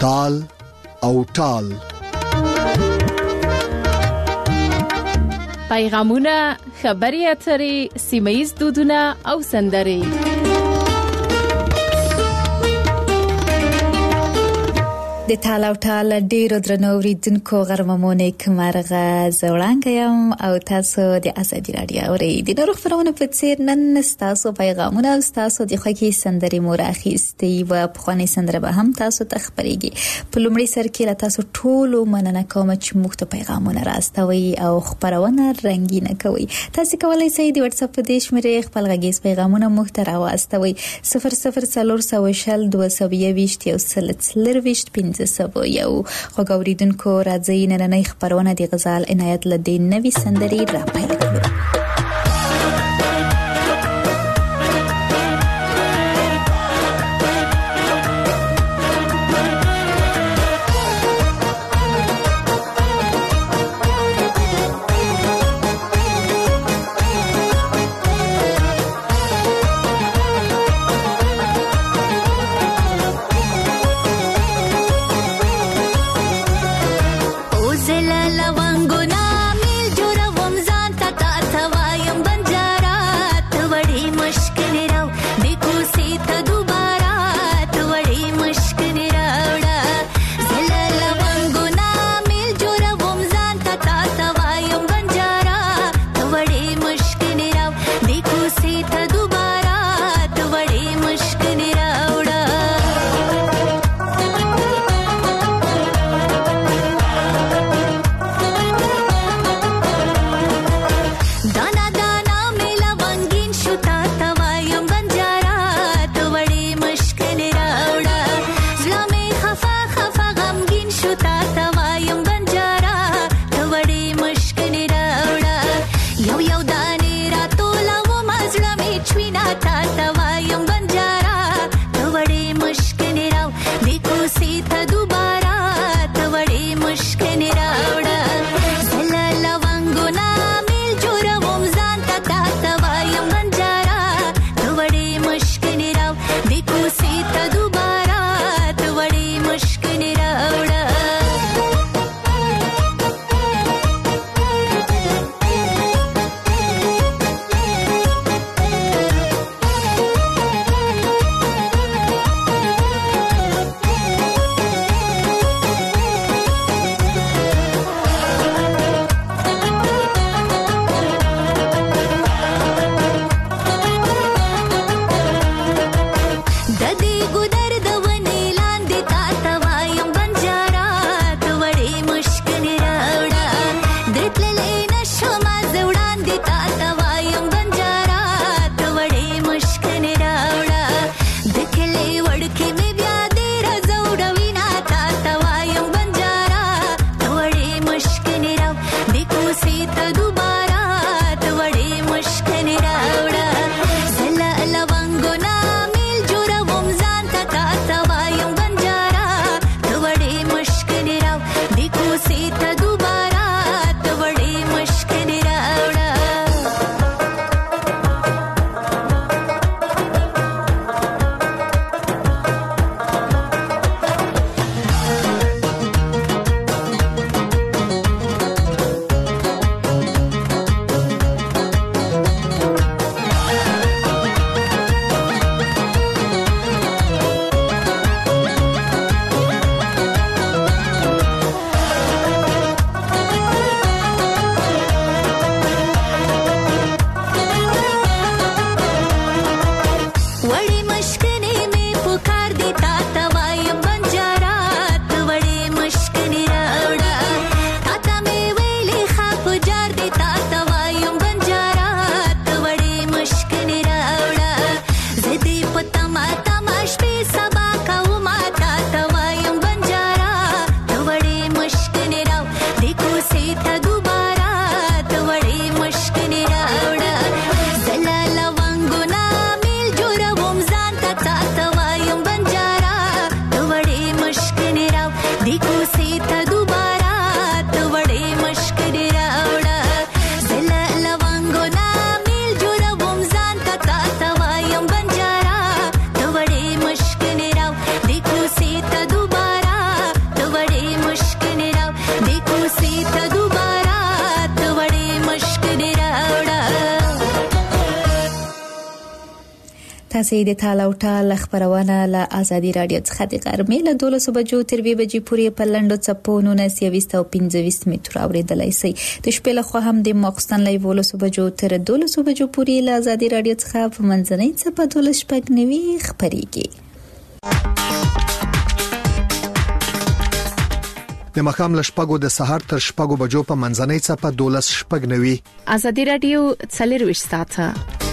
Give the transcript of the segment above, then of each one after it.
تال او ټال. پیغامونه، خبري اترې، سیمه‌یز دودونه او سندرې. د تالاو ټال ډیرو درنو اوریدونکو غرممونه کمرغه زوړانګم او تاسو د ازادي رادیو اوریدونکو د خبرونه په څیر نن تاسو پیغامونه او تاسو د خوږی سندرې مورخیستي او په خاني سندره به هم تاسو ته خبريږي. په لومړي سر کې تاسو ټول مننه کوم چې موږ ته پیغامونه راستوي او خبرونه رنگینه کوي. تاسو کولای شئ د واتس اپ د شمیرې خپل غږیز پیغامونه موږ ته راوستوي 004022 سبو یو خوګوریدونکو راځي نن خبرونه د غزال عنایت لدی نوې سندرې را پیل کړو. تاسو د تاله او ټال خبرونه له ازادي رادیو څخه د غرمې له 12 بجو تر 2 بجې پورې په لندو چپو 19 او 25 متر اوریدلای شئ. د شپې له خوا هم د ماخستن له 12 بجو تر 12 بجو پورې له ازادي رادیو څخه په منځنۍ چپه 12 خبريږي. د مخام له شپږو د سحر تر شپږو بجو په منځنۍ چپه 12 ازادي رادیو 24 ساعته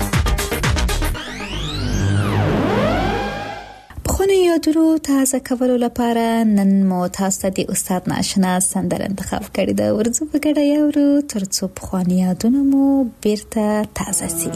خونی یادونو تازه کولو لپاره نن مو تاسو ته د استاد ناشنا سندره انتخاب کړې ده. ورځو په ګډه یورو ترڅو په خونی یادونو مو بیرته تازه شي.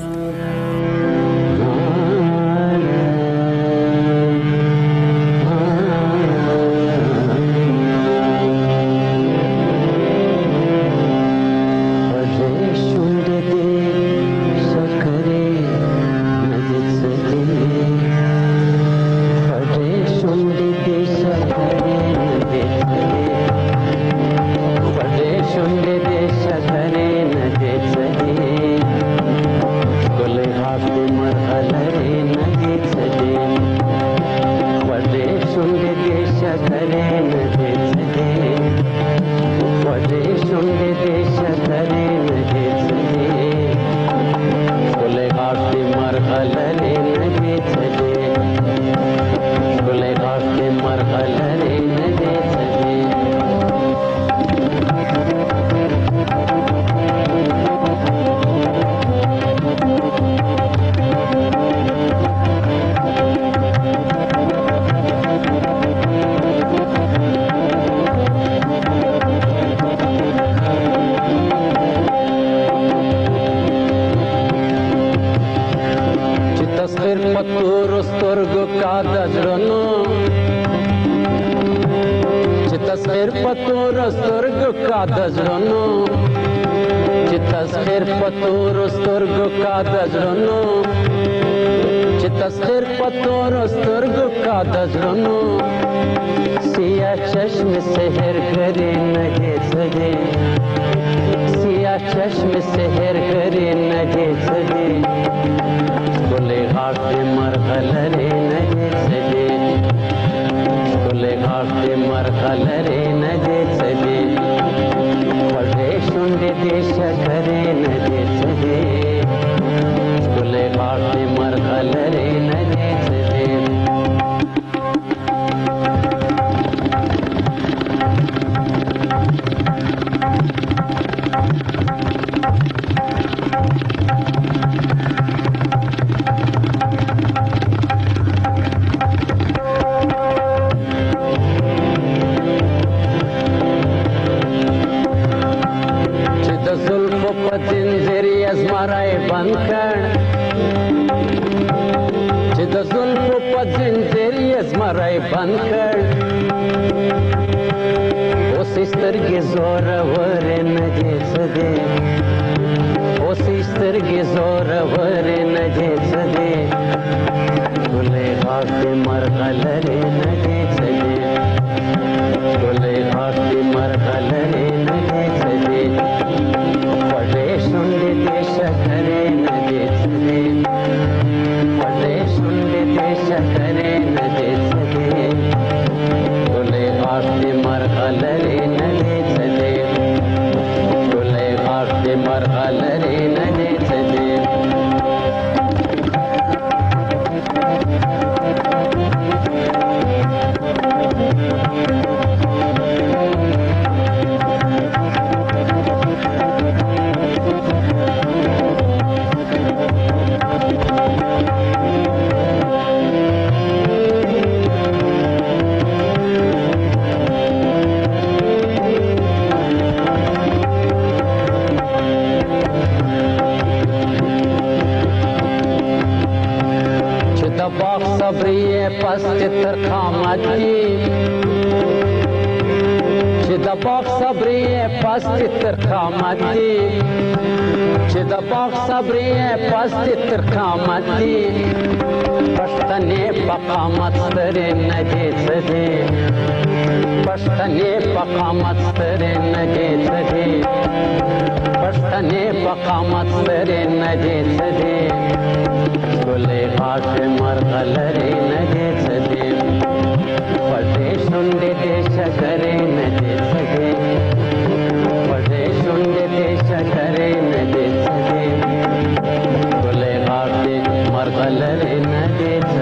पश्तने पकामत स्तरे नगे सगे پښتنې په قامت لري نه دې څه دي ګلې غاټې مرغه لري نه دې څه دي پټې شونډې دې شکرې نه دې څه دي پټې شونډې دې شکرې نه دې څه دي ګلې غاټې مرغه لري نه دې څه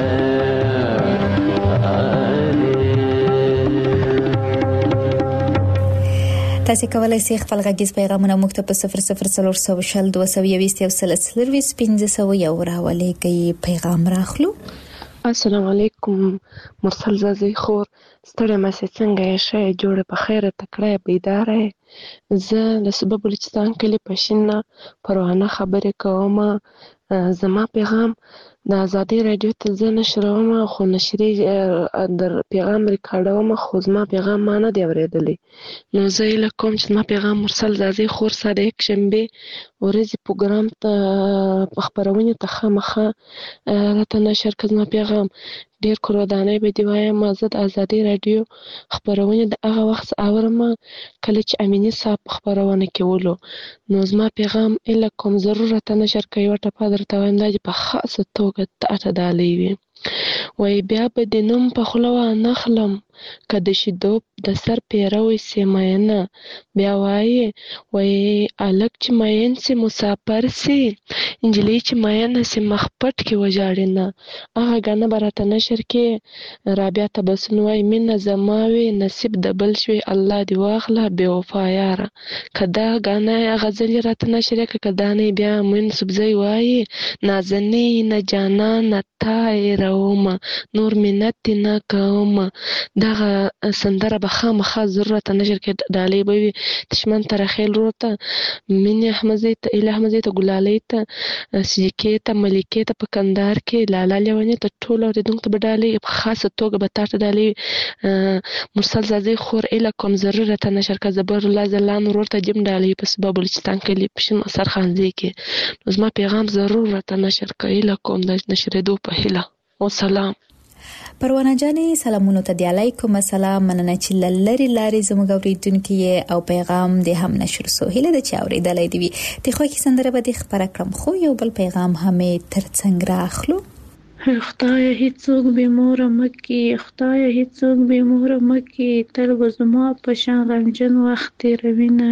تاسو کولای شئ خپل غږیز پیغامونه موږ ته په 0042221500 راولېږئ. پیغام راخلو. السلام علیکم مرسل زازی خور ستړی مې څنګه یې ښه جوړه په خیره تکړه بیداره زه د صوبه بلوچستان کلی پښینه پروانه خبرې کوم. زما پیغام د ازادي رادیو ته زه نشروم خو نشري در پیغام ریکارډوم خو زما پیغام ما نه دی اورېدلی نو زه یې کوم چې زما پیغام مرسل زازی خور سره یک شنبه ورځې پروګرام ته خبرونه ته خامخه راته نشر کړه. زما پیغام ډیر کورودانه به دی وایم زه د ازادي رادیو خبرونه د هغه وخت اورم کله چې امینی صاحب خبرونه کولو نو زما پیغام اله کوم ضرورت نشر کوي ورته پادر ته وایم دا په خاصه توګه ته دالې وي وای بیا به د نوم په خلوا نخلم کده شیدو د سر پیروي سیماینه بیا وای الک چې ماین سي مسافر سي انجلی چې ماین سي مخپټ کې وجاړنه هغه غنه برته نشر کې رابعه تبسن وای من زماوي نصیب د بل شوي الله دی واخله بے وفا یاره کدا غنه غزل راته نشر کې کدا نه بیا من سبزي وای نازنی نه جانا نه تای روما نور منت نه کوم دغه سندره به خامخا ضرورت نشر کې دالې به دشمن تر خیل روته من احمدزي ته اله احمدزي ته ګلالي ته سجکه ته ملکه ته په کندهار کې لالا لیونی ته ټول اوریدونکو ته بدالې په خاصه توګه به تاسو دالې مرسل زازی خور اله کوم ضرورت نشر کې زبر الله زلان ورته جم دالې په سبب بلوچستان کې پښین اثر خانزي کې زما پیغام ضرورت نشر کې اله کوم د نشریدو په هله والسلام. پروانه جانې سلامونه ته دی علیکم السلام مننه چې لری لاري زموږ اوریدونکو او پیغام دې هم نشر سو هله د چا اوریدلې دی ته خو کی سندره به دې خبره کړم خو یو بل پیغام همې ترڅنګ راخلو. خدای هیڅوک به مور مکي خدای هیڅوک به مور مکي تر وزما په شان غمجن وخت روینه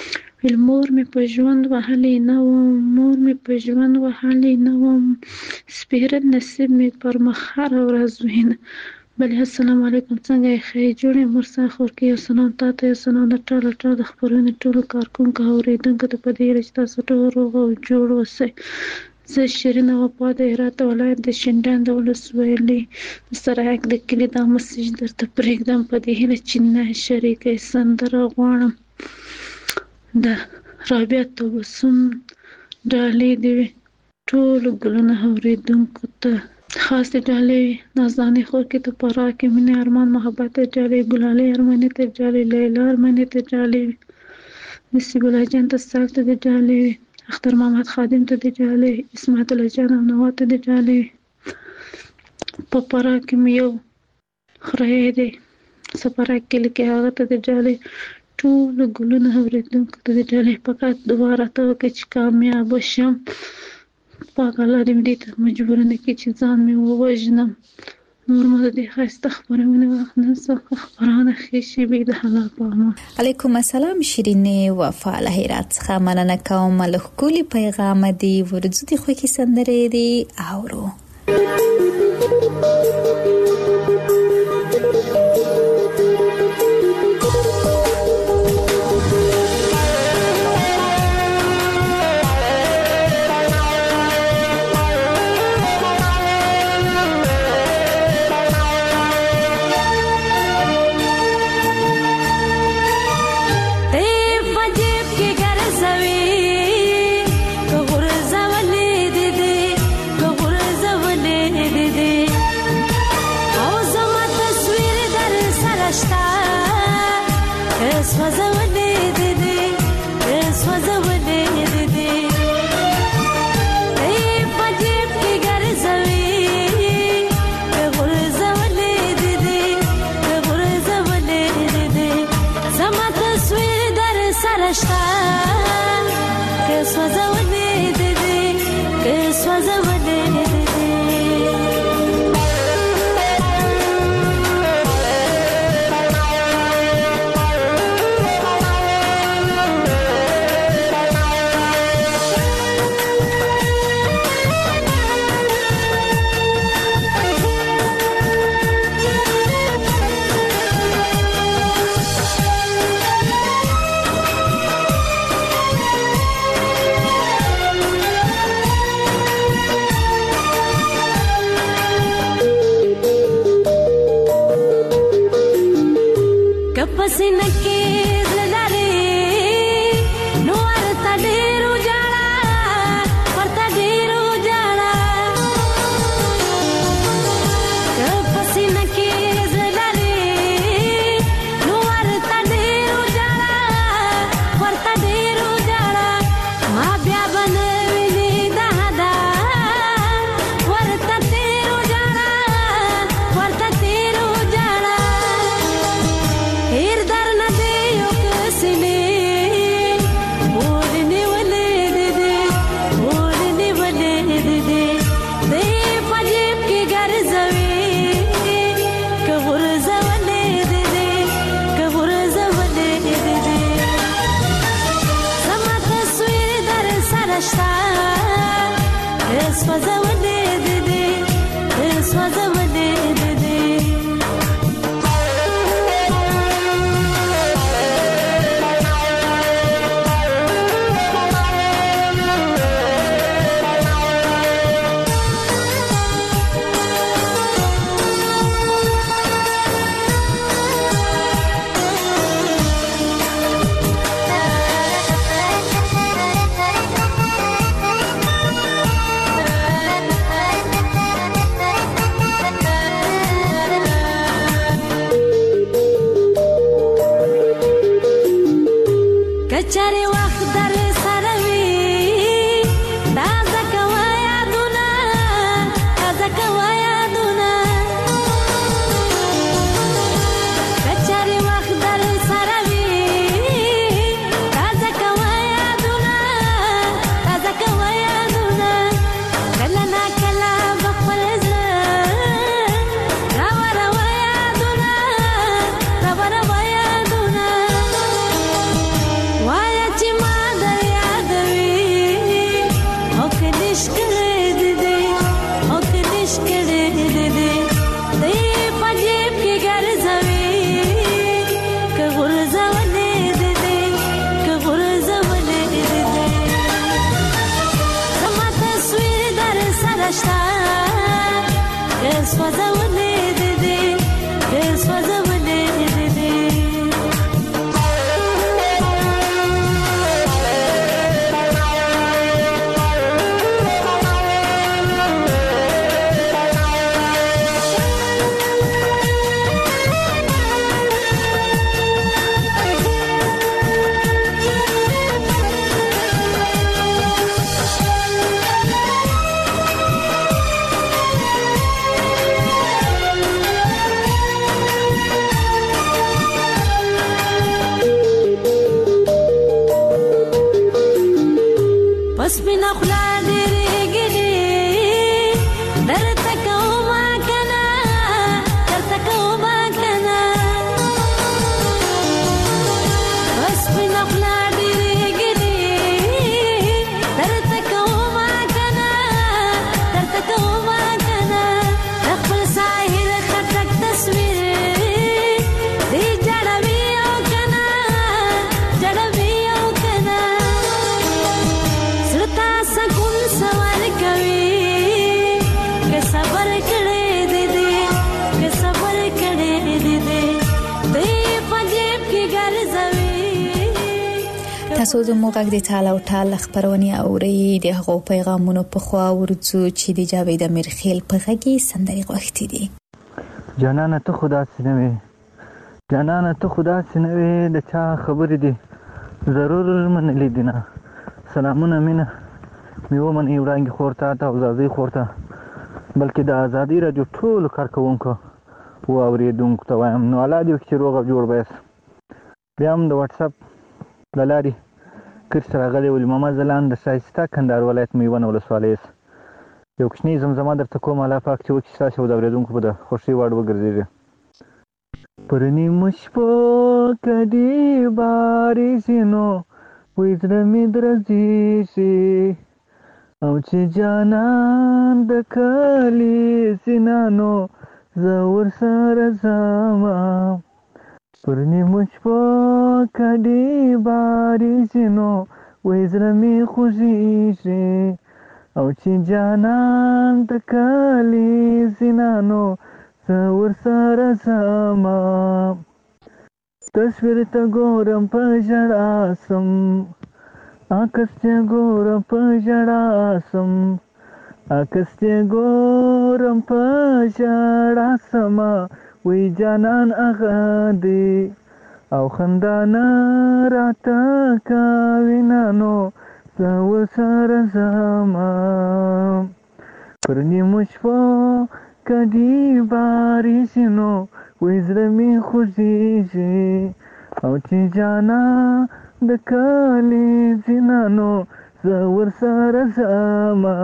مور مې په ژوند وهلې نه وم مور مې په ژوند وهلې نه وم سپیره نصیب مې پر مخ هر ورځ وینه بلې السلام علیکم څنګه یې ښه جوړې مرسا خور کې یو سلام تاته یو سلام د ټول د خبرونې ټول کارکونکو اوریدونکو ته په دې رښت تاسو ټول روغ او جوړ اوسئ. زه شیرین وفا د هرات ولایت د شینډان د ولسوالۍ سرایک د کلي دا مسیج درته پرېږدم په دې هیله چې نه شریکه سندره غواړم د رابعه تبسم ډالۍ دی ټول ګلونه اوریدونکو ته خاص ډالۍ نازاني خور کې ته پرا کې مینه ارمان محبت ډالۍ ګلالي ارماني ته ډالۍ لیلا ارماني ته ډالۍ نصیب الله جان ته سالت ته ډالۍ اختر محمد خادم ته ډالۍ اسمت الله جان او نوات ته ډالۍ په پرا کې یو خره دی سپرا کې لکه هغه ته ډالۍ ټول ګلونه اوریدونکو ته ډالۍ فقط دوباره ته چې کامیاب شم پاک الله دې دې ته مجبور نه کړي چې ځان مې ووژنم نور مو دې خسته خبرونه نه څه خبرانه خېشي به د حلال پامه. علیکم السلام شیرینه وفا له هرات څخه مننه کوم له کلی پیغام دی ورځ دې خو کې سندره دی اورو. Sarashta پسینه کې زړه لري نو ورته ډېر وژاړه ورته ډېر وژاړه که پسینه کې زړه لري نو ورته ډېر وژاړه ورته ډېر وژاړه ما بیا به نه ویني دا ده ورته تېر وژاړه ورته تېر وژاړه هېر درنه دې یو کسلې اور نیولې دې اور نیولې دې دې په جیب کې ګرځوي که غورځولې دې که غورځولې دې زما تصویر در سره شته سوځولې دې سوځولې دې کچاري وخت در سره وي تازه کوه یادونه تازه کوه یادونه کچاري وخت در سره وي تازه کوه یادونه تازه کوه یادونه کله نا کله به خپل زړه راوروه یادونه راوروه یادونه وایه چې ما در یادوي او که نش کړی دې او که نش کړی دې دې په جیب کې ګرځوي که غورځولې دې که غورځولې دې زما تصویر در سره شته که سوځولې دې که سوځولې دې پس بنا خلا ډېرې ګلې درته کومه کنه درته کومه کنه پس بنا خلا ډېرې ګلې درته کومه کنه درته کومه کنه د خپل ساحل خټک تصویر دې جړوي او کنه جړوي او کنه سرتا سکون سوال کوي که صبر کړې دې که صبر کړې دې دې په جیب کې ګرځوي تاسو زموږ غږ د ټال او ټال خبرونه اوري د هغو پیغامونو په خوا ورڅو چې د جاوید امیرخیل په غږی سندري غوښتي دي جانانه ته خدا سينوي جانانه ته خدا سينوي د چا خبرې دي ضرور من لیدنه سلامونه مینه میو من ایرانګي خورته تا او زادي خورته بلکې د ازادي راډیو ټول کارکونکو او اوریدونکو ته وایم نو الاده چې روغ جوړ بیس بیا هم د واتس اپ لاري کړ سره غلي ول محمد زلان د شایسته کندهار ولایت میوان ولسوالیس یو کښنی زمزمه درته کوم الله پاک چې وکړي تاسو د اوریدونکو په خوشي وړ وګرځي پرنی مشپو کدی بارشینو وې زړه مې درځي شي او چې جانان د کلی سینانو زه ورسره ځمه پرنی مشپو کدی بارشینو وې زړه مې خوږیږي او چې جانان د کلی سینانو زه ورسره ځمه تصویر ته ګورم په ژړا سم عکس ته ګورم په ژړا سم عکس ته ګورم په ژړا سم وی جانان هغه دی او خندا نه راته کوي نو زه ورسره ځمه پر نیمو شپو کدی بارېږي نو وی زړه مې خوږېږي او چې جانا د کلي ځینه نو زه ورسره ځمه.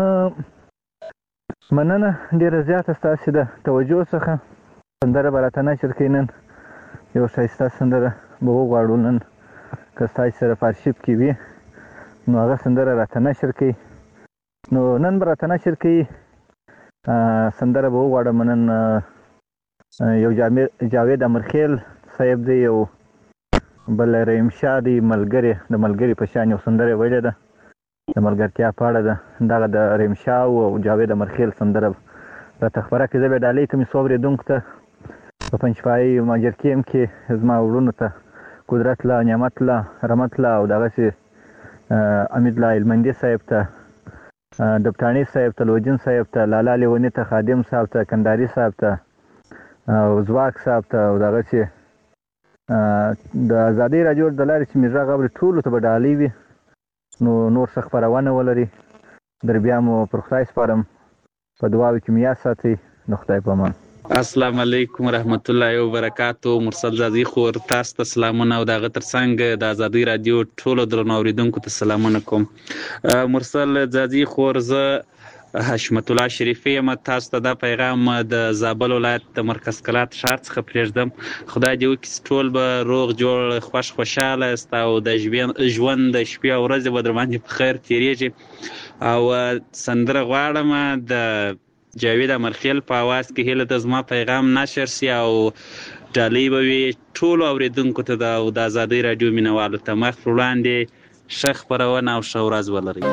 مننه ډېره زیاته ستاسې د توجه څخه. سندره به راته نشر کوي نن یو ښایسته سندره به وغواړو نن که ستاسې سره په ارشیف کې وي نو هغه سندره راته نشر کوي. نو نن به راته نشر کوي سندره به وغواړم نن یو جاوید امرخیل صاحب دی یو بل رحیم شاه دی ملګری د ملګري په شان یو سندره ویلې ده د ملګرتیا په اړه ده. دغه د رحیم شاه او جاوید امرخیل سندره راته خپره کړي. زه به ډالۍ کوم څو اورېدونکو ته په پنجپایي ماجر کیم کې زما وروڼو ته قدرت الله نعمت الله رحمت الله او دغسې امید الله هلمندي صاحب ته دبټاني صاحب ته لوجین صاحب ته لالا لیوني ته خادم صاحب ته کنداري صاحب ته او زواک صاحب ته او دغسې د ازادۍ راډیو د لارې چې مې غږ اوري ټولو ته به ډالۍ وي نو نور څه خپرونه ولري. در بیا مو پر خدای سپارم په دعاوو کې مې یاد ساتئ. د خدای په امان. السلام علیکم ورحمت الله وبرکاتو. مرسل زازي خور تاسو ته سلامونه او دغه ترڅنګ د ازادۍ رادیو ټولو درنو اوریدونکو ته سلامونه کوم. مرسل زازي خور زه حشمت الله شریفی یم. تاسو ته دا پیغام د زابل ولایت د مرکز کلات ښار څخه پرېږدم. خدای دې وکړي ټول به روغ جوړ خوشحاله یاست او د ژوند د شپې او ورځې به در باندې په خیر تېرېږي. او سندره غواړم د جاوید امرخیل په اواز کې هیله ده زما پیغام نشر سي او ډالۍ به وي ټولو اورېدونکو ته او د ازادۍ راډیو مینوالو ته. مخ پر وړاندې ښه خپرونه او ښه ورځ ولرئ.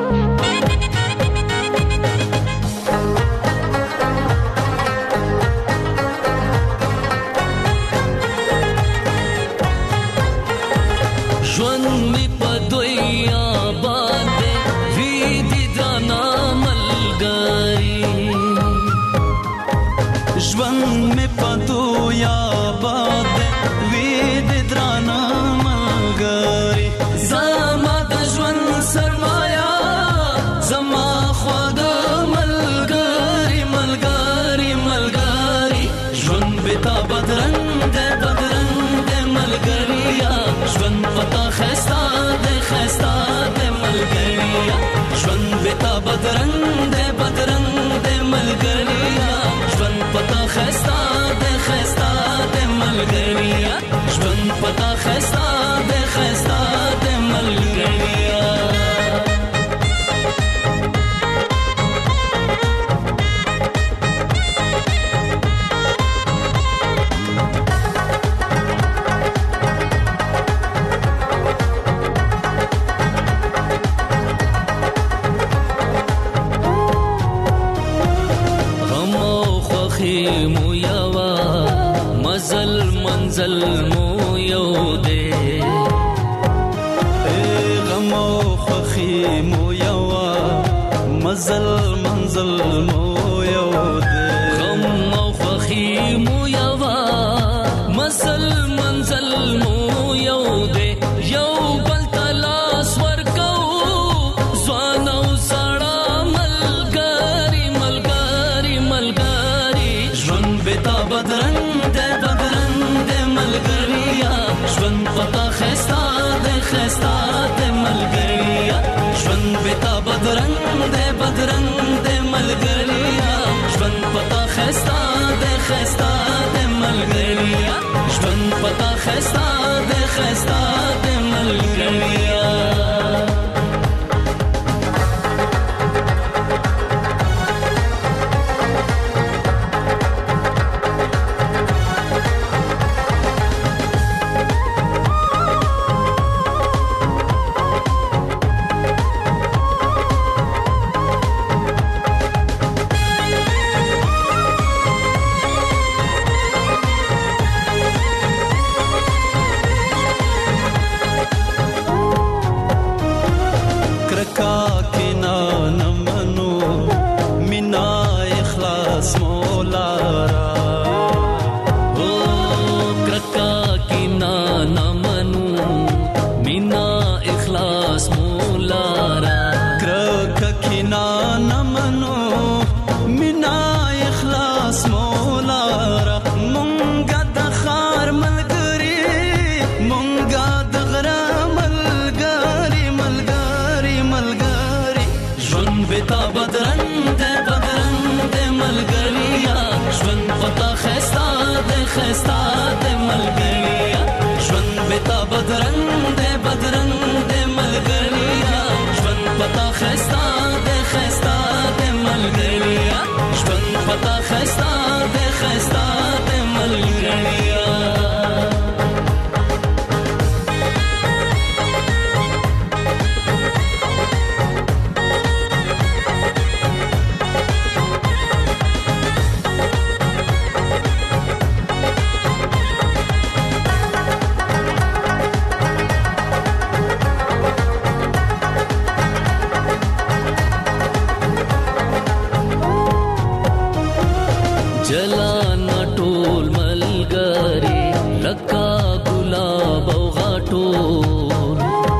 نه ټول ملګری لکه ګلاب او غاټول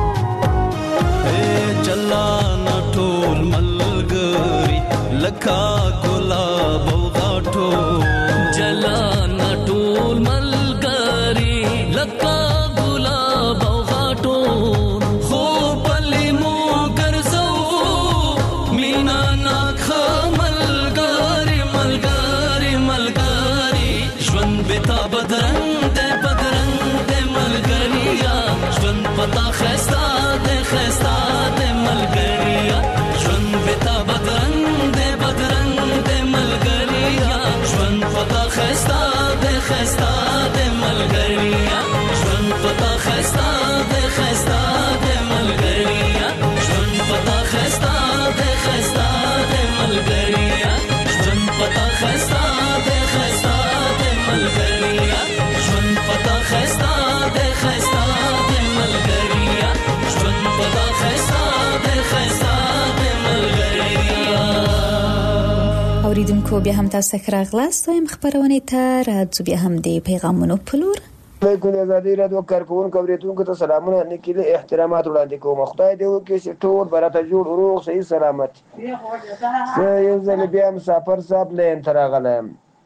چلا نه ټول ملګری لکه ګلاب او غاټول چلا نه ټول ملګری لکه ګلاب او غاټول خو بلې مو ګرځو مینا ناکه ملګری ملګری ملګری ژوند بتا بدرنګ دې بدرنګ دې ملګریا ژوند پتا خستا دې خستا دې ملګریا ژوند بتا بدرنګ دې بدرنګ دې ملګریا ژوند پتا خستا دې خستا دې ملګریا ژوند پتا خستا دې خستا دې ملګریا ژوند پتا خستا دې خستا دې ملګریا ژوند پتا خستا دې خستا دې ملګریا ژوند پتا خستا دې خستا دې ملګریا ژوند پتا خستا دې خستا دې ملګریا. اوریدونکو بیا هم تاسو ته راغلاست وایم خبرونه ته راځو بیا هم د پیغامونو په لور. علیکم ازادي رادیو کارکونکو اوریدونکو ته سلامونه نکلي احترامات وړاندې کوم. خدای دې وکړي چې ټول براته جوړ روغ صحیح سلامت. یو ځل بیا مسافر صاحب لین تر راغلم.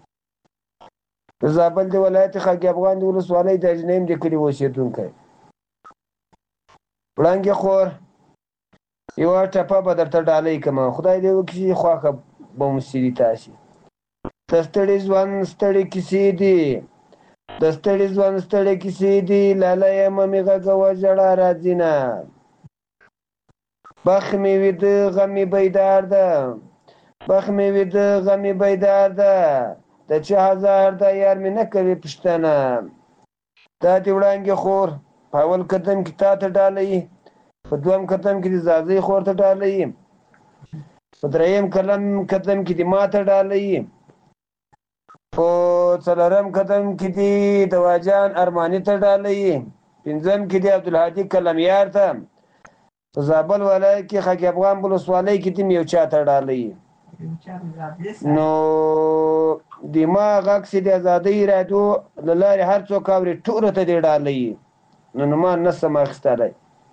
د زابل د ولایت خاک افغان د ولسوالۍ د اجنیم د کلي اوسېدونکی وړانګې خور یوه ټپه به درته ډالۍ کړم. خدای دې وکړي چې خوښه به مو سي تاسې. د ستړي ژوند ستړي کیسې دي د ستړي ژوند ستړي کیسې دي لاله یمه مې غږوه ژړا راځي نه بخ مې ویده غم مې بیدار ده بخ مې ویده غم مې بیدار ده د چه هزار ده یار مې نه کوي پوښتنه دا دې وړانګې خور په اول قدم کې تا ته ډالۍ په دویم قدم کې د زازۍ خور ته ډالۍ په دریم قدم کې د ما ته ډالۍ په څلورم قدم کې دی د واجان ارماني ته ډالۍ پنځم کې دی عبدالهادي کلمیار ته په زابل ولایت کې خاک افغان ولسوالۍ کې دی یو چا ته ډالۍ نو د ما غږ چې د ازادۍ راډیو له لارې هر څوک اوري ټولو ته دی ډالۍ نو ما نسم اخیستلی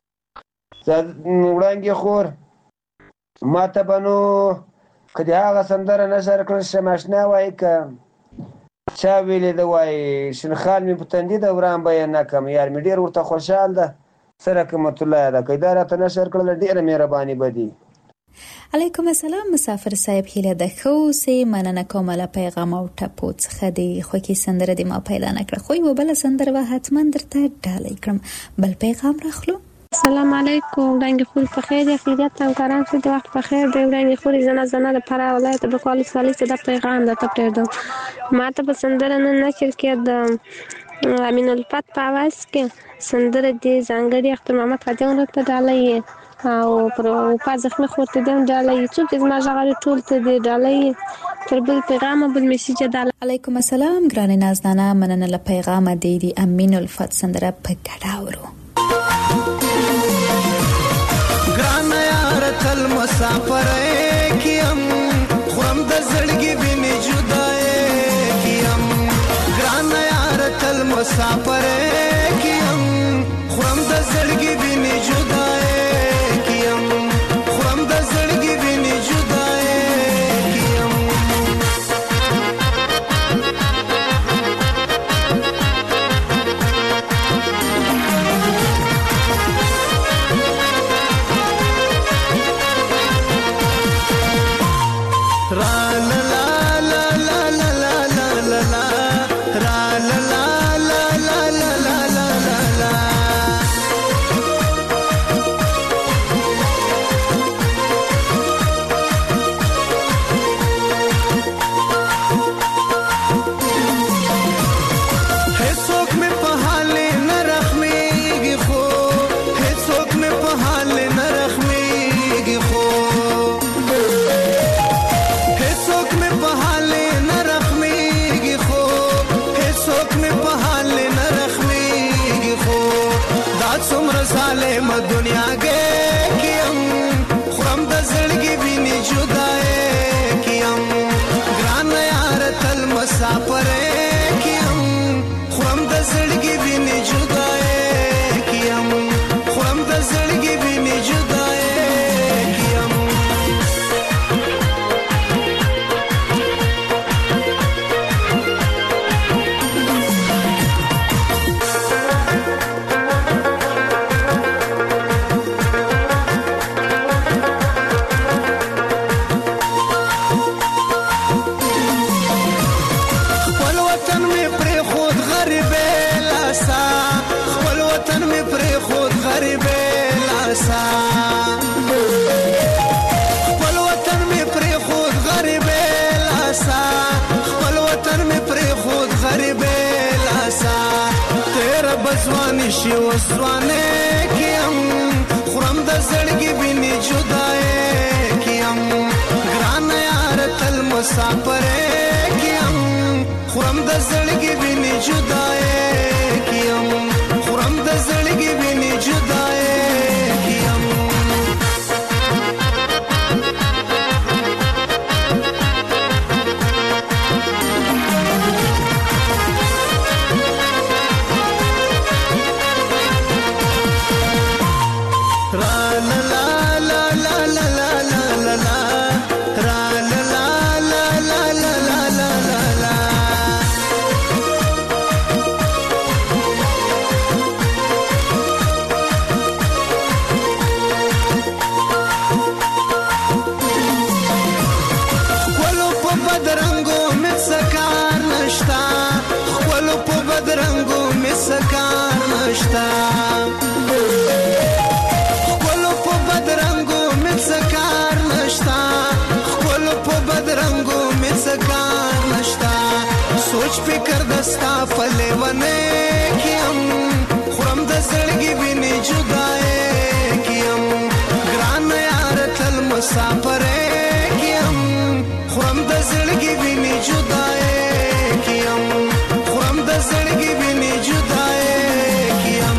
وړانګې خور ما ته به نو که د هغه سندره نشر کړل شم اشنا وایي که چا ویلې ده وایي شنخال مې په تندي ده وران به یې نه کړم یار مې ډېر ورته خوشحال ده څه رقمت الله ده که دا راته نشر کړله ډېره مهرباني به دي. علیکم السلام مسافر صاحب هیله ده ښه اوسئ مننه کوم له پیغام او ټپو څخه د خوږې سندره د ما پیدا نه کړه خو یوه بله سندره به حتما درته ډالۍ کړم. بل پیغام راخلو. السلام علیکم وړانګې خوري په خیر یا خیریت همکاران ښه د وخت په خیر دی. وړانګې خوري زنه د فراه ولایت بکوال ولسوالۍ څخه دا پیغام درته پرېږدم. ما ته په سندره نن نشر کې د امین الفت په اواز کې سندره د ځانګړي اختر محمد خادم ورته ډالۍ او پر وفا زخمي خور ته دم ډالۍ څوک چې زما غږ اوري ټول ته دی ډالۍ تر بل پیغام بل میسیج ډالۍ. علیکم السلام ګرانې نازنانه مننه له پیغامه د امین الفت سندره په ګډه اورو. ګرانه یار تل مسافر کیم خورم د زړګي وینې جدای کیم ګرانه یار تل مسافر کیم خورم د زړګي وینې جدای کیم خورم د زړګي وینې جدای کیم دنیا کې کیم خورم د زړګي وینې جدای کیم ګران یار تل مسافر وطن می پر خود غریب لاسا خپل وطن می پر خود غریب لاسا خپل وطن می پر خود غریب لاسا خپل وطن می پر خود غریب لاسا تیرا بزوانی شي وسوانه کیم خورم د زړګي بیني جدای کیم ګران یار تل مسافر کیم خورم د زړګي بیني جدای کیم خورم د زړګي بیني جدای کیم سکار نشتا خپلو په بدرنګو مې سکار نشتا خپلو په بدرنګو مې سکار نشتا سوچ فکر دستا فلیونه کیم خورم د زړګي بیني جدای کیم ګران یار تل مسافر کیم خورم د زړګي بیني جدای کیم خورم د زړګي بیني جدای کیم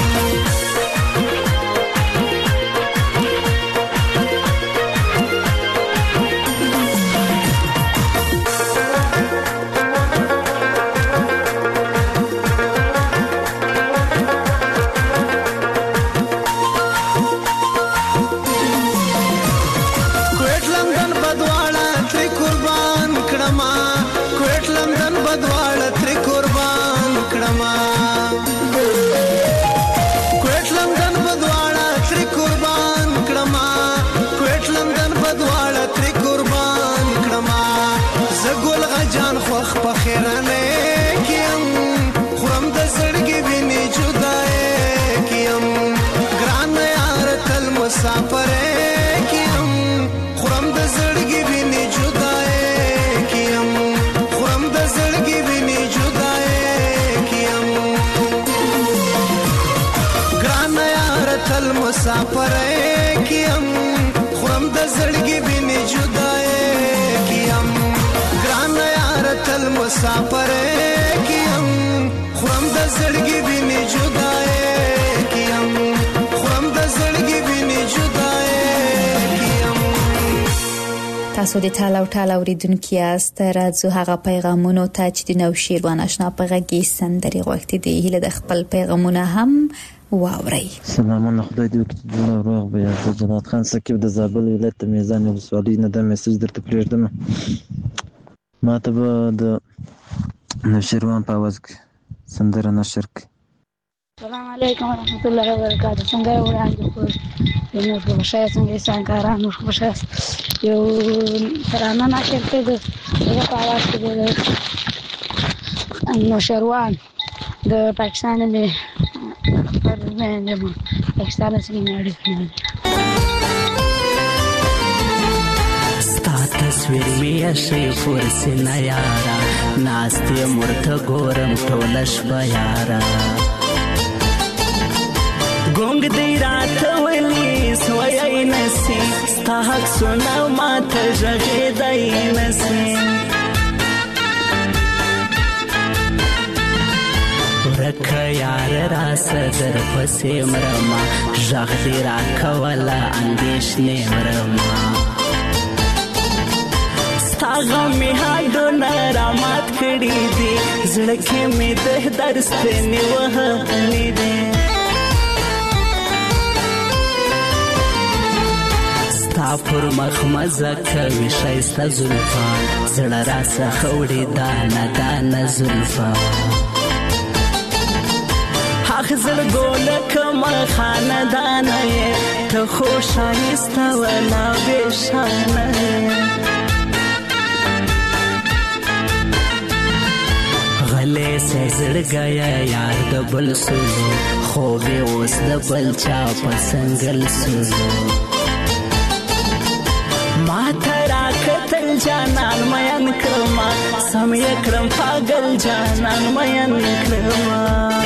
کوټ لندن بدواړه تری قربان کړما کوټ لندن بدواړه تری قربان کړما کوټ لندن بدواړه تری قربان کړما کوټ لندن بدواړه تری قربان کړما زګول غجان خوخ په خیرانه کیم خورم د زړګي بیني جدای کیم ګران یار تل مسافر کیم خورم د زړګي بیني جدای کیم خورم د زړګي بیني جدای کیم ګران یار تل مسافر کیم خورم د زړګي بیني جدای کیم ګران یار تل مسافر کیم خورم د زړګي بیني جدای کیم خورم د زړګي بیني جدای کیم تاسو د ټاله او ټاله اوریدونکو یاست راځو هغه پیغامونو ته چې د نوشیروان آشنا په غږی سندري غوښتي دي هله د خپل پیغامونه هم واوري. سلامونه خدای دې وکړي جوړ روغ به یا جنات خان سکیب د زابل ولایت میزان ولسوالۍ نه د میسج درته پریږدم ما ته به د نوشیروان په आवाज کې سندره نشر کړي. السلام علیکم ورحمۃ اللہ وبرکاتہ. څنګه وړاندې کوم نو په شای څنګه څنګه نو په شای یو ترانه نشر کړي د په आवाज کې نو شروان د پاکستان له پرمنه پاکستان سره نړۍ تصویر می شي فرسنه یارا ناستې مرته ګورم ټولش بیارا ګونګ دی رات ولي سوي نسي ستا حق سنا ماته ژغې دی نسي ورکه یار را صدر پسې مرما ژغ دی را کوله اندېښنې مرما غمي هډونه رامات کړي دي زړه کې مې د درس پني وهلې دي ستا پر مخ مزه کوي ښایسته زلفان زړه راڅخه وړي دانه دانه زلفان حق زړګو لکه خاندانه یې ته خو ښایسته ولا بېشانه یې پهلې سه زړګیا یار د بل سولو خوبې اوس د بل چا په سنگل سولو ما ته راکتل جانان مین کړما سم یې کړم پاگل جانان مین کړما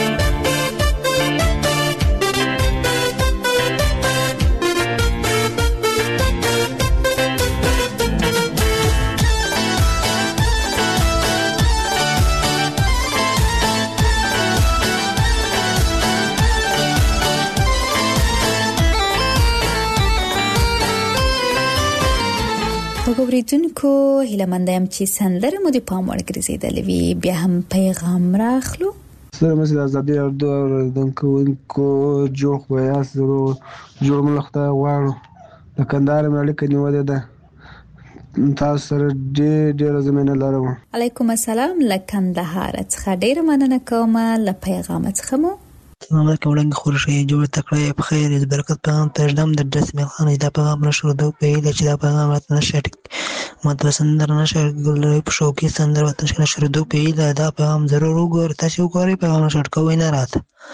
اوریدونکو هیله مند یم چې سندره مو د پام وړ ګرځېدلې وي بیا هم پیغام راخلو سره مې د ازادي راډیو اوریدونکو جوړ ویاس جوړ ملخته غواړو د کندهار مې اړیکه نیولې ده تاسو سره ډېر زمينه لرم علیکم السلام له کندهار څخه ډېر مننه کوم له پیغام څخه مو السلام علیکم وړاندې خورشي جوړ تکړه په خیر د برکت پیغام تجدم د درس میخان دا پیغام نشو د پیله چې دا پیغام راته نشر ماته سندر نشر ګلې په شوکي سندر وته نشر د پیله دا پیغام ضرور وګور تاسو وګورئ پیغام نشر کوی نه راته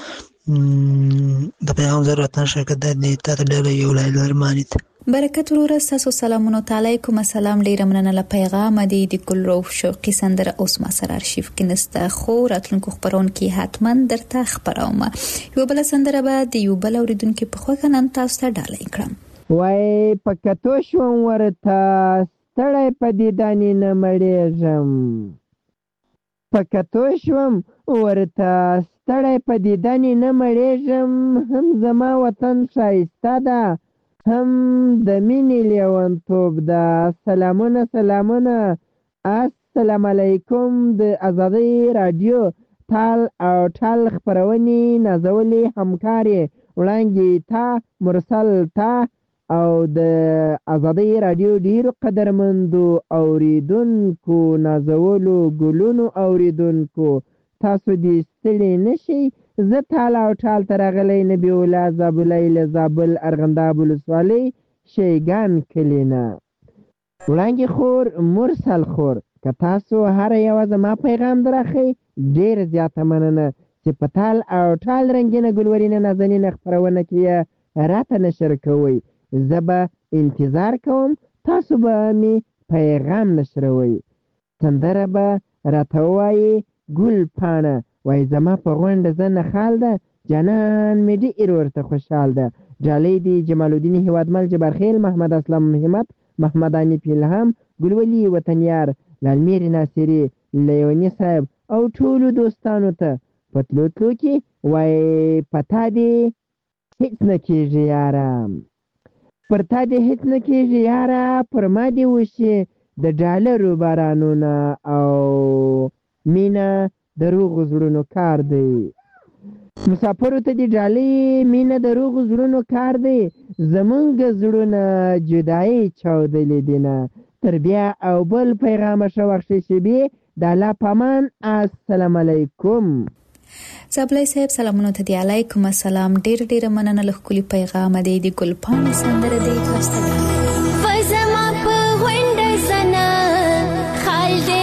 دا پیغام ضرورت نشر کده د تاسو ډېر یو لرمانیت برکت وروره تاسو سلامونه علیکم السلام ډیر مننه له پیغام دی د ګل روح شوقي سندره اوس ما سره ارشیف کې نسته خو راتلونکو خبرون کې حتما درته خبروم یو بل سندره به د یو بل اوریدونکو په خوښه نن تاسو ته ډالۍ کړم وای پکتو شوم ورته ستړی په دې دانې نه مړېږم پکتو شوم ورته ستړی په دې دانې نه مړېږم هم زما وطن ښایسته ده هم د مینې لیونتوب ده سلامونه السلام علیکم د ازادي رادیو ټال او ټال خبرونې نازولې همکاري وړاندې تا مرسل تا او د ازادي رادیو ډیر قدرمندو اوریدونکو نازولو ګلونو اوریدونکو تاسو دې ستړي نشئ زه ټال او ټال ترغلی نبی الله زابلیل زابل ارغنداب ولسوالۍ شیګان کلینا وړاندې خور مرسل خور که تاسو هر یو زما پیغام درخی ډیر زیاته مننه چې په ټال او ټال رنگینه ګلورینه نازنینه خبرونه کې راته نشر کوئ زه به انتظار کوم تاسو به می پیغام نشروئ سندره به راته ووایي ګل پاڼه وای زما په غونډه زنه خال ده جانان مې ډېر ورته خوشحال ده جالۍ دي جمال الدین هیوادمل جبرخیل محمد اسلام همت محمد انیف الهام ګلولي وطنیار لالمیر ناصری لیونی صاحب او ټولو دوستانو ته په تلو کې وای پتا دې هیڅ نه کېږي یاره پر تا دې هیڅ نه کېږي یاره پر ما دې وشي د ډالرو بارانونه او مینا دروغ زړونو کار دی مسافرو ته دی جالي مینه دروغ زړونو کار دی زمونږ زړونه جدای چاودلې دینه تر بیا او بل پیغام شوخشي شبي د الله پامان السلام علیکم زابلای صاحب سلامونه ته دی علیکم السلام ډیر مننه له خولي پیغام دی د ګلپان سندره دی تاسو ته فزما په وینډ سنا خال دی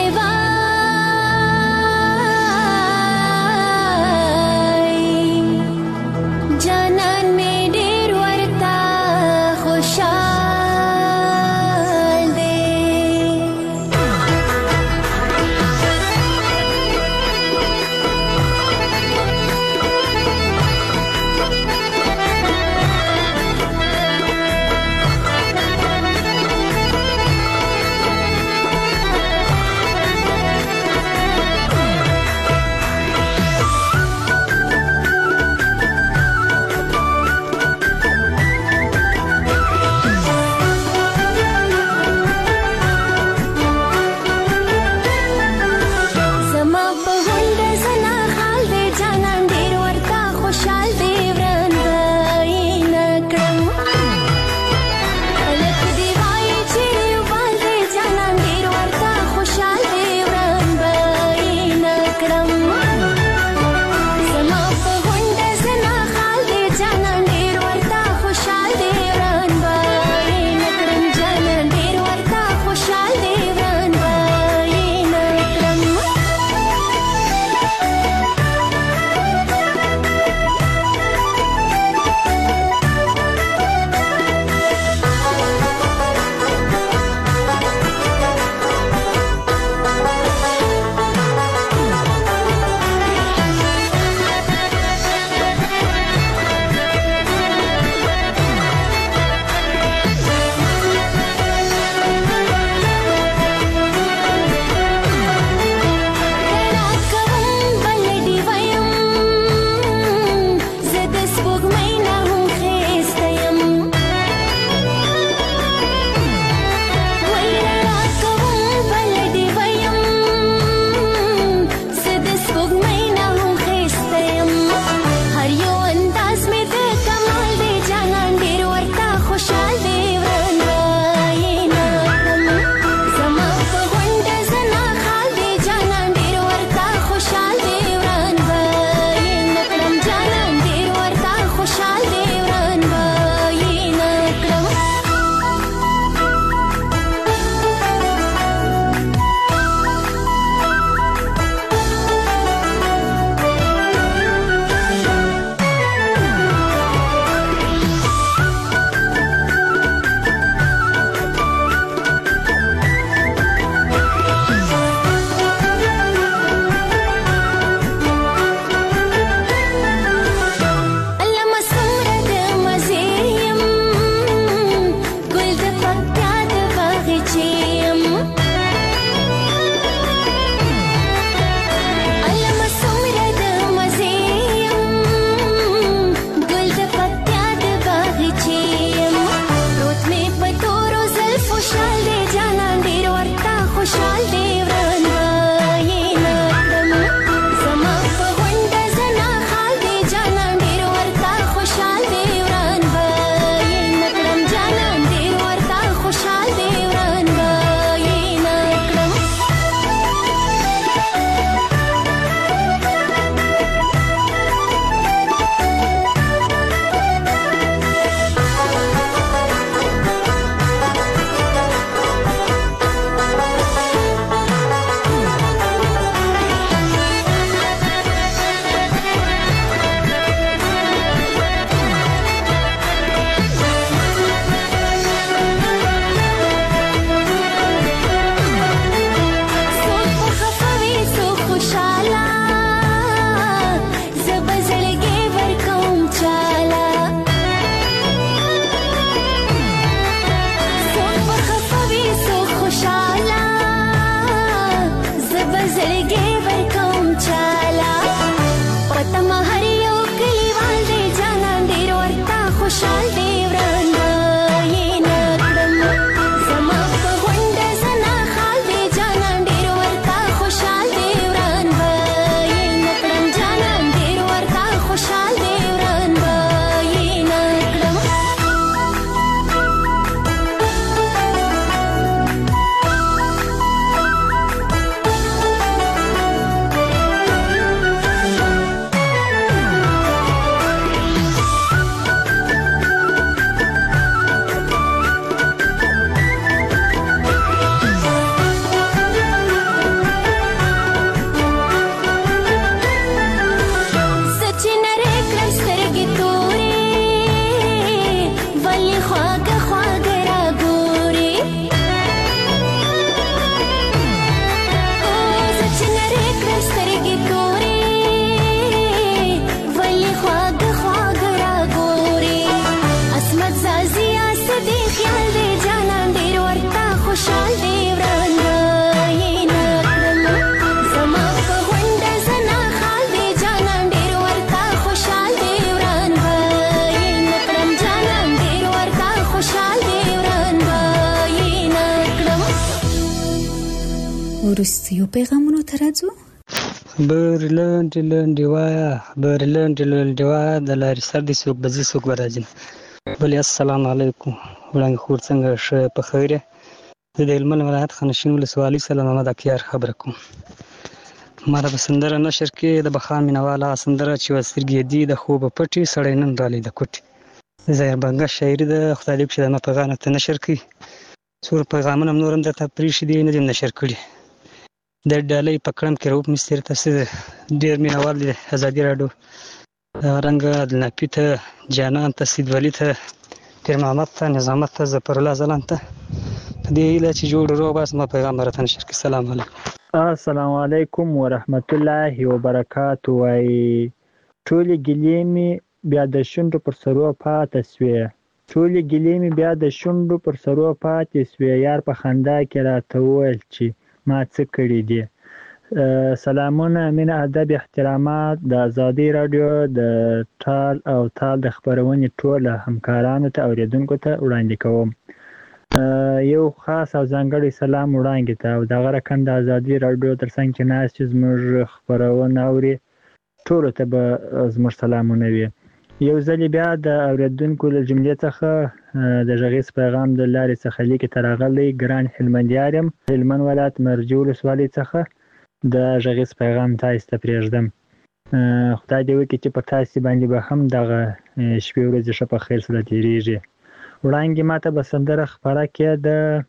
وروستیو پیغامونو ته راځو. خبرې لنډې وایه د لارې سر دې څوک به ځي څوک به راځي. بلې السلام علیکم وړانګې خور څنګه ښه په خیر یې؟ زه د هلمند ولایت خانشین ولسوالۍ سلام محمد اکیار خبره کوم. ما د سندره نشر کې د بخا مینهواله سندره چې سترګې دي د خوبه پټې سړی نن رالی د کوټې د ظاهر بنګه شاعري ده. خدای دې وکړي چې دا ما پیغام ته نشر کړي. څومره پیغامونه هم نور هم درته پرېښي دي نه دي نشر کړي. د ډالۍ په کړم کې رؤف مستر ته ډېر مینهوال دي ازادي راډیو رنګه عبدالنافي ته جانان ته سید ولی ته پیر محمد ته نظامت ته ظفر الله ځلان ته په دې هیله چې جوړ روغ بس ما پیغام راته نشر کړي. سلام علیکم. السلام علیکم ورحمت الله وبرکاتو. وایي ټولې ګیلې مې بیا د شونډو پر سرو پاتې سوې، ټولې ګیلې مې بیا د شونډو پر سرو پاتې سوې، یار په خندا کې راته وویل چې ما څه کړي دي. سلامونه، مینه، ادب، احترامات د ازادي راډیو د ټال او تال د خپرونې ټول همکارانو ته اوریدونکو ته وړاندې کوم. یو خاص او ځانګړی سلام وړاندې ته او دغه رقم د ازادي راډیو ترڅنګ چې ناست چې زموږ خپرونه اوري ټولو ته به زموږ سلامونه وي. یو ځل بیا د اوریدونکو له جملې څخه د غږیز پیغام د لارې څخه لیکې ته راغلی ګران هلمندیار یم، هلمند ولایت مرجو ولسوالۍ څخه د غږیز پیغام تاسو ته پرېږدم. خدای دې وکړي چې په تاسو باندې به هم دغه شپې ورځې ښه په خیر سره تېرېږي. وړاندې ماته به سندره خپره کې د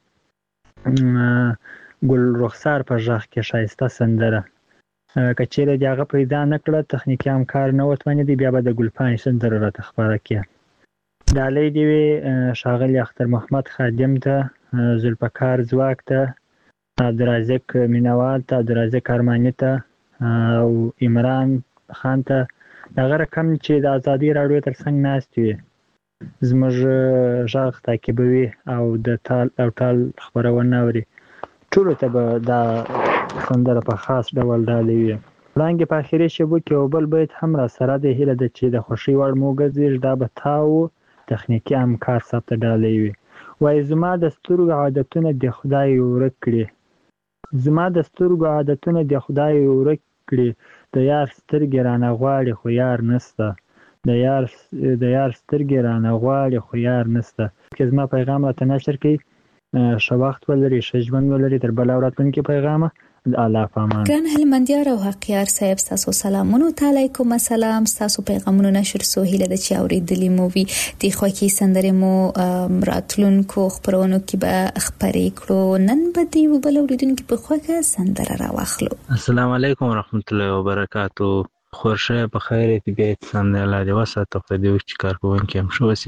ګل رخسار په غږ کې ښایسته سندره که چیرې د هغه پیدا نه کړه تخنیکي همکار نه وتوانېدی بیا به د ګلپاڼې سندره راته خپره کې. ډالۍ دې وي ښاغلي اختر محمد خادم ته، ذوالفقار ځواک ته، عبدالرازق مینوال ته، عبدالرازق ارماني ته او عمران خان ته، دغه رقم چې د ازادي راډیو ترڅنګ ناست وي زموږ غږ تعقیبوي او د تال او ټال خپرونه اوري ټولو ته به دا سندره په خاص ډول ډالۍ وي. وړاندې په اخري شیبو کې یو بل بیت هم را سره دی، هیله ده چې د خوښۍ وړ مو وګرځېږي. دا به تا و تخنیکي همکار صاحب ته ډالۍ وي. وایي زما د سترګو عادتونه د خدای ورک کړي، زما د سترګو عادتونه د خدای ورک کړي، د یار سترګې رانه غواړي خو یار نسته، د یار سترګې رانه غواړي خو یار نسته. که زما پیغام راته نشر کړي ښه وخت ولري، ښه ژوند ولري. تر بله ورځ پیغامه د الله په امان. ګران هلمندیار او حقیار صاحب ستاسو سلامونو ته علیکم السلام. ستاسو پیغامونو نشر سو هیله ده چې اوریدلې مو وي. د خوښي سندرې مو راتلونکو خپرونو کې به خپرې کړو. نن به د یو بل اوریدونکي په خوښه سندره راواخلو. السلام علیکم ورحمت الله وبرکاتو. خورشه په خیر طبیعت سم دی، الله دې وساتو، خدای دې وکړي چې کارکوونکي هم ښه وسي.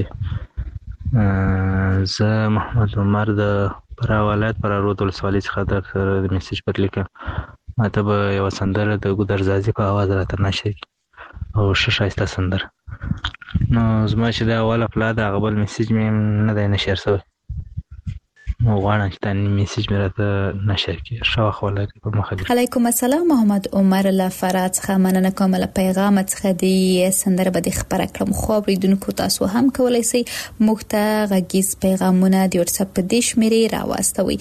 زه محمد عمر د فراه ولایت فراه رود ولسوالۍ څخه درسره د میسج پر لیکم. ماته به یوه سندره د ګودرزازي په اواز راته نشر کړي او ښه ښایسته سندره. نو زما چې دا اوله پلا ده هغه بل میسج مې نه دی نشر شوی، نو غواړم چې دا میسج مې راته نشر کړي. ښه وخت ولرئ. په مخه ګرځئ. علیکم السلام. محمد عمر له فراه څخه مننه کوم له پیغام څخه. د سندره به د خبره کړم خو اوریدونکو تاسو هم کولی شئ موږ ته غږیز پیغامونه د واتساپ په دې شمیرې راواستوئ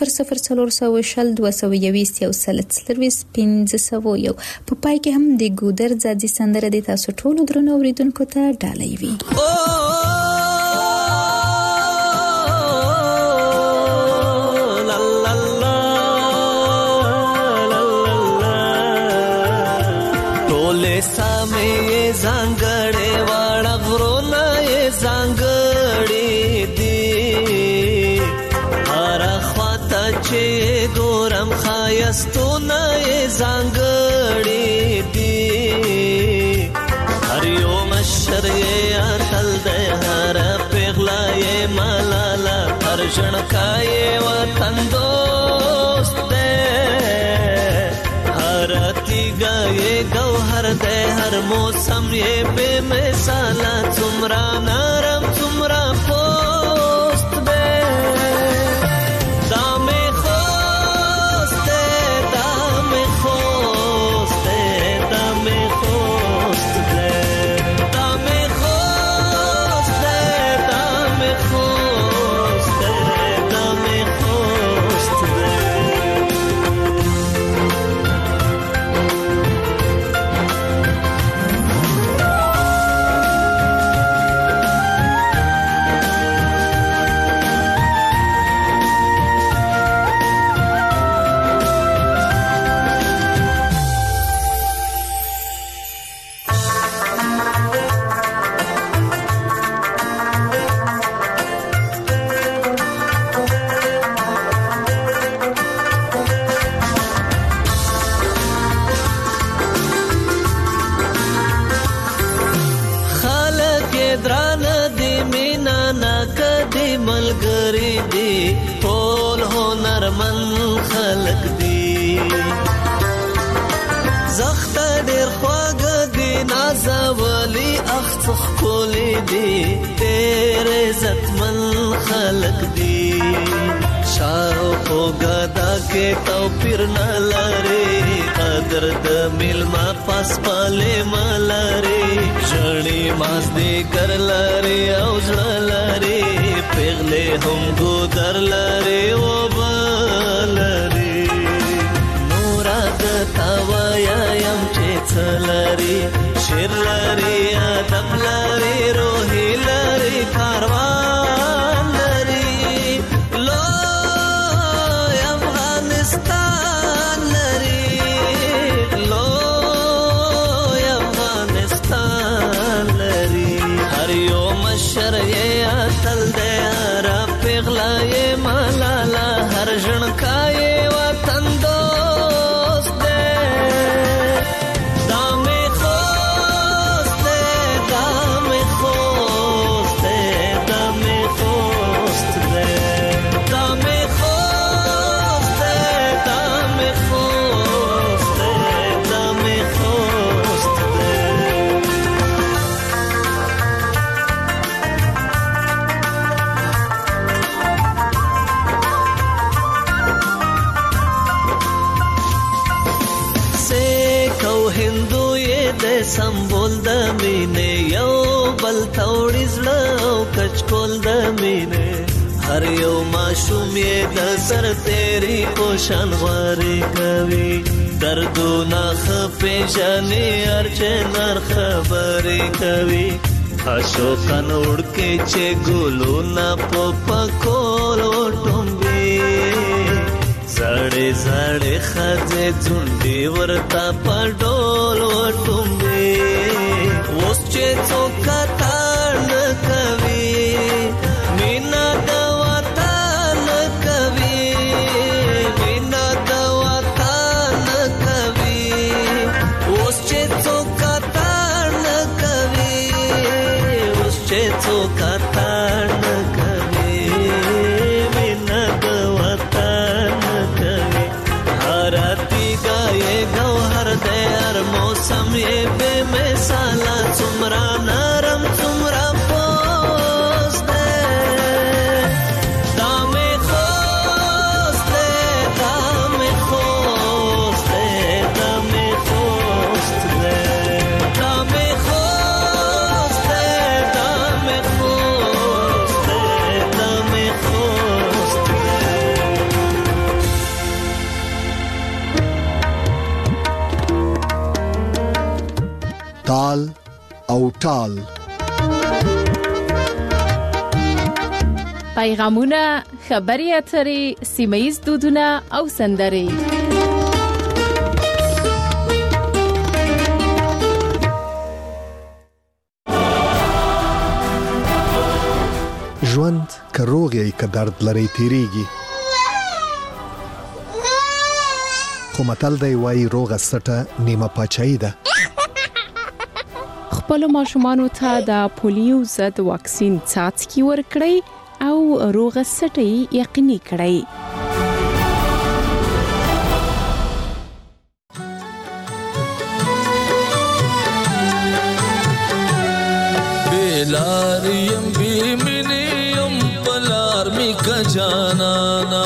00420211501. په پای کې هم د ګودر ځاځي سندره د تاسو ټولو درنو اوریدونکو ته ډالۍ وي. سامې زنګړې واړه غرونه یې زنګړې دي، هر خواته چې ګورم ښایستونه یې زنګړې دي، هر یو مشر یې اتل دی، هر پیغله یې ملاله، هر ژړکا یې وطن دوست دی، هر تیګه یې ګوهر دی، هر موسم یې بې مثاله، څومره نرم څومره پوست دی، دا مې خوست دی، دا مې خوست دی، دا مې خوست دی، دا مې خوست دی، دا مې خوست دی، دا مې خوست دی. دي ټول هنرمن خلق دي زخت ډېر خواږه دي نازولي اخڅخ کولی دي ډېر عزتمن خلق دي شاو خوګه دا کې توپیر نه لري قدر د ملما پاس پاله مالري ژړې ماز دې کر لري او ځړ لري پیغله هم ګودر لري او بالري نورا د تاویا يم چې څلري شیر لري ادب لري روحي لري کاروان لري شرعي تل دې را پغلا یې مالالا هر جن کای وطن دوست دې دامه خوست دې دامه خوست دې دامه خوست دې دامه خوست دې دامه خوست دې دامه خوست دې هندو یې د سمبول د مینې یو بل توړي زړه او کچکول د مینې هر یو ماشوم یې د سر تیری پوشان واري کوي دردونه خپېژنې ارچنر خبرې کوي اشوکن وړکې چې ګلونه په پکول وټومبي زړې زړې خځې ځونډې ورته په ډول وټومبي اوس چې څوک کتار نه کوي مینا د وطن کوي مینا د وطن کوي اوس چې څوک کتار نه کوي اوس چې څوک کتار نه کوي مینا د وطن گوهر دے ہر موسم یہ بے مثالا څومره نرم څومره پوست دے دامه خوست دے دامه خوست دے دامه خوست دے دامه خوست دے دامه خوست دے دامه خوست دے تال او ټال پیغامونه خبري اترې سیمایي دودونه او سندرې ژوند که روغ یې که درد لري تیریږي خو متل دی وایي روغه سټه نیمه پاچاهي ده خپل ماشومانو ته د پولیو ضد واکسین څاڅکي ورکړئ او روغه سټي یقیني کړئ बेलारियम भी मिनियम पलारमी का जानाना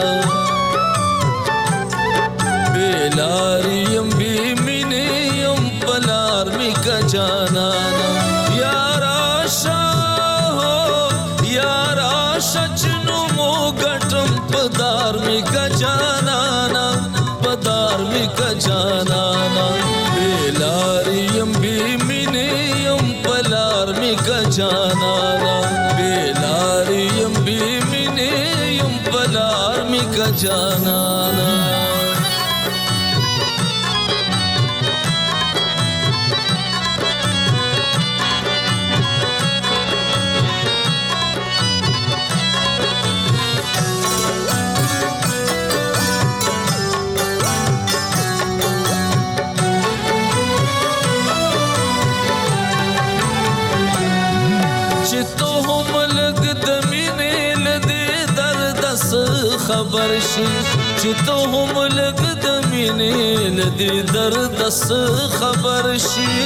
बेलारियम भी मिनियम पलारमी का जानाना यारा शाह हो यारा सचनु मोगटम पदारमी का जानाना पदारमी का जानाना बेलारियम भी मिनियम पलारमी का जानाना बेलारियम भी मिनियम पलारमी का जानाना चितो हम लग दमीने लदे दा خبر شي چې ته هم لګ د مینې لدې درد خبر شي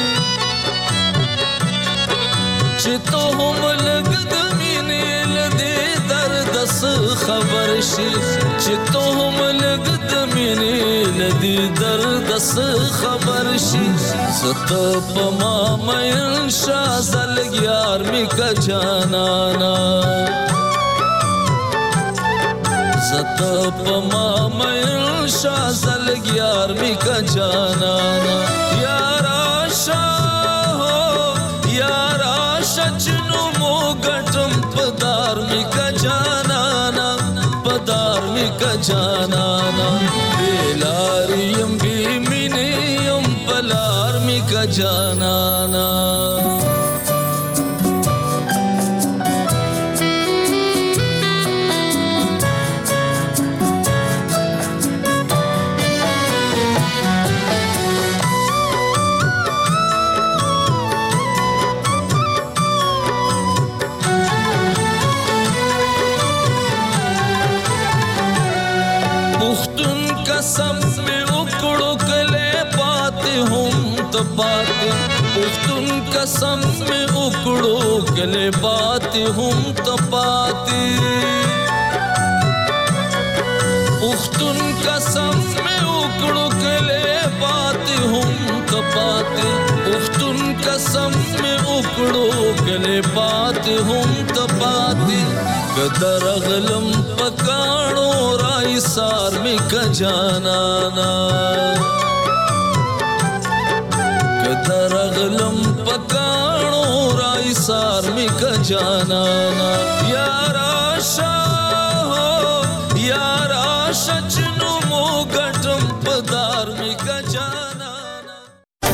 چې ته هم لګ د مینې لدې درد خبر شي چې ته هم لګ د مینې لدې درد خبر شي زته په ما مین شازل یار می کا جانانا زته په ما مین شازل یار می کا جانانا یارا شچنو مو گټم پدار می کا جانانا پدار می کا جانانا بیلاریم بی مینیم پلار می کا جانانا پختون قسم میں اکڑو گلے بات ہم تپاتی پختون قسم میں اکڑو گلے بات ہم تپاتی پختون قسم میں اکڑو گلے بات ہم تپاتی قدر غلم پکانو رائی سار میں کجانانا درغلم پکانو رائی سار می کا جانانا یارا شچنو مو گٹم پدار می کا